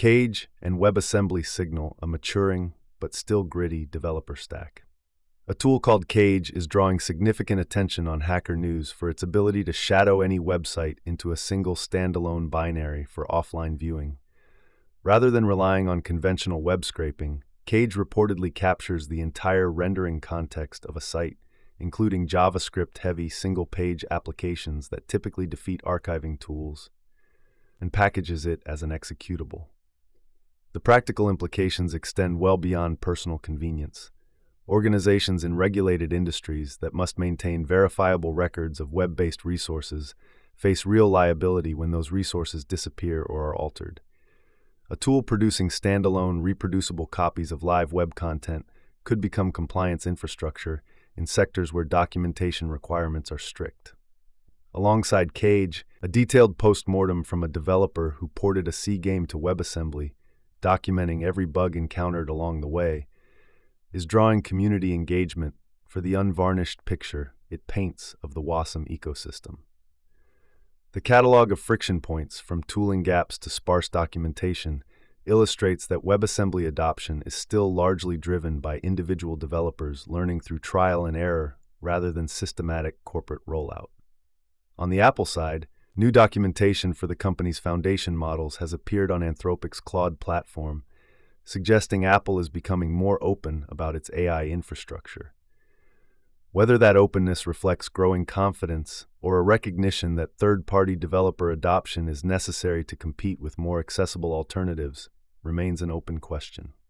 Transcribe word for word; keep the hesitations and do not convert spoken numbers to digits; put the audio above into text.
Cage and WebAssembly signal a maturing but still gritty developer stack. A tool called Cage is drawing significant attention on Hacker News for its ability to shadow any website into a single standalone binary for offline viewing. Rather than relying on conventional web scraping, Cage reportedly captures the entire rendering context of a site, including JavaScript-heavy single-page applications that typically defeat archiving tools, and packages it as an executable. The practical implications extend well beyond personal convenience. Organizations in regulated industries that must maintain verifiable records of web-based resources face real liability when those resources disappear or are altered. A tool producing standalone, reproducible copies of live web content could become compliance infrastructure in sectors where documentation requirements are strict. Alongside Cage, a detailed postmortem from a developer who ported a C game to WebAssembly, documenting every bug encountered along the way, is drawing community engagement for the unvarnished picture it paints of the WASM ecosystem. The catalog of friction points, from tooling gaps to sparse documentation, illustrates that WebAssembly adoption is still largely driven by individual developers learning through trial and error rather than systematic corporate rollout. On the Apple side, new documentation for the company's foundation models has appeared on Anthropic's Claude platform, suggesting Apple is becoming more open about its A I infrastructure. Whether that openness reflects growing confidence or a recognition that third-party developer adoption is necessary to compete with more accessible alternatives remains an open question.